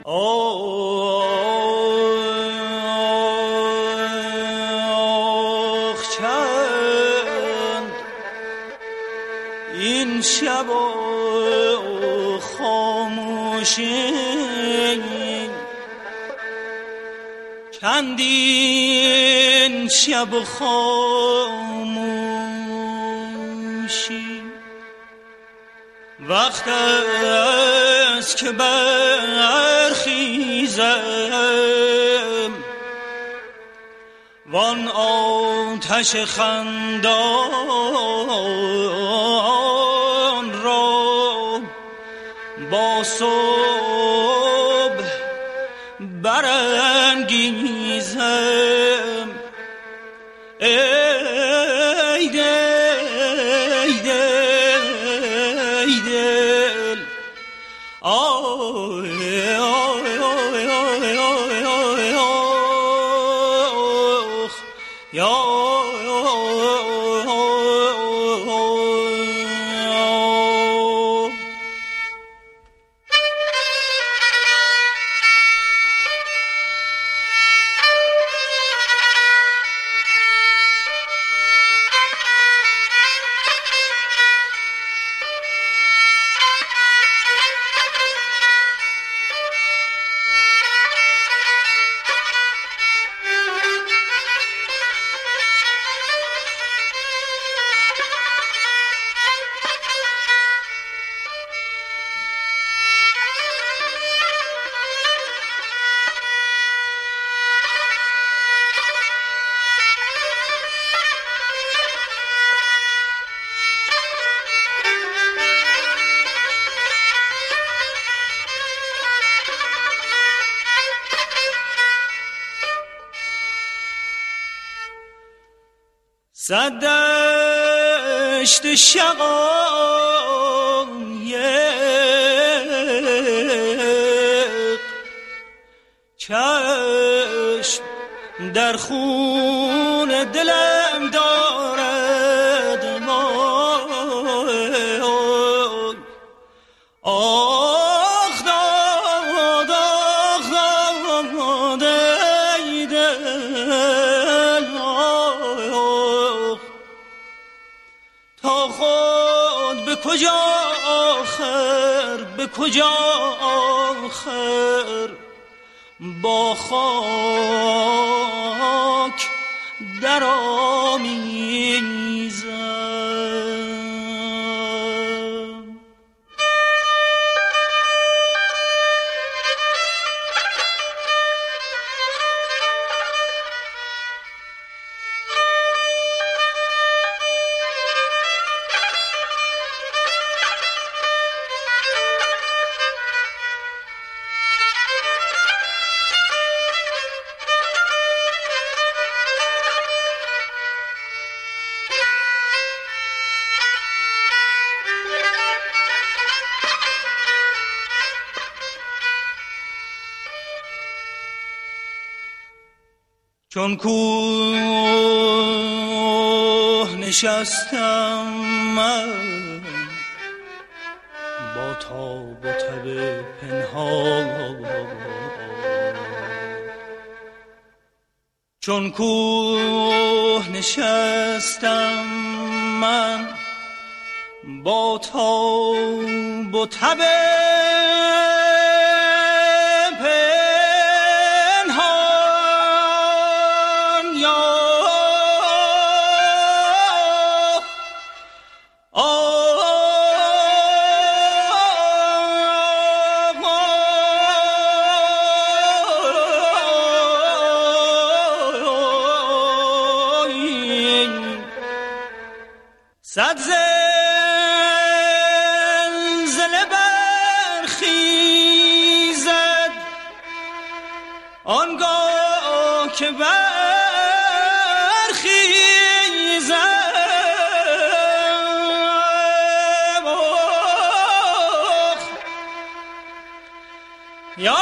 آخ چند این شب خاموشی، چندین شب خاموشی، وقت است که برخیزم وان آتش خندان را با صبح برانگیزم. ای دل آی آی آی آی آی آی آخ یا صد دشت شقایق چشم در خون دلم دارد. آخ داد آخ داد ای دل، تا خود به کجا آخر با خاک در آمیزم. چون کوه نشستم من با تاب و تب پنهان، چون کوه نشستم من با تاب و تب صد زلزله برخیزد آنگاه که برخیزد یا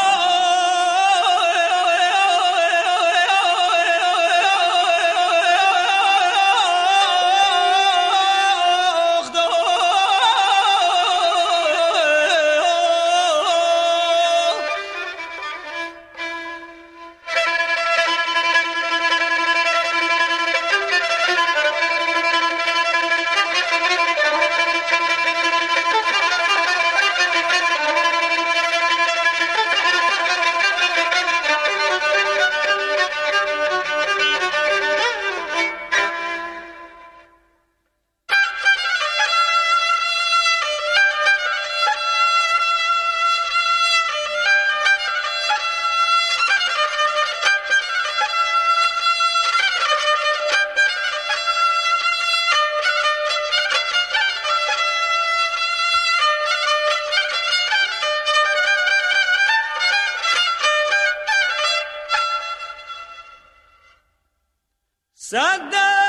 صد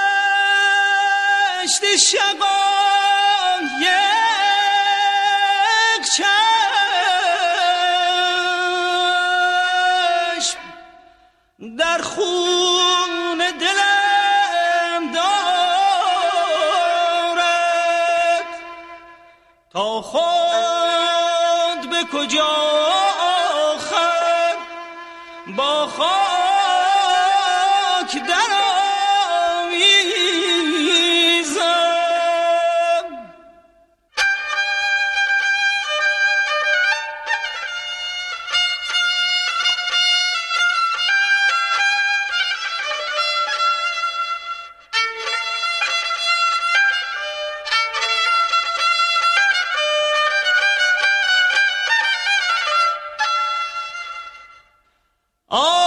دشت شقایق چشم در خون دلم دارد، تا خود به کجا آخر با خاک در آمیزم.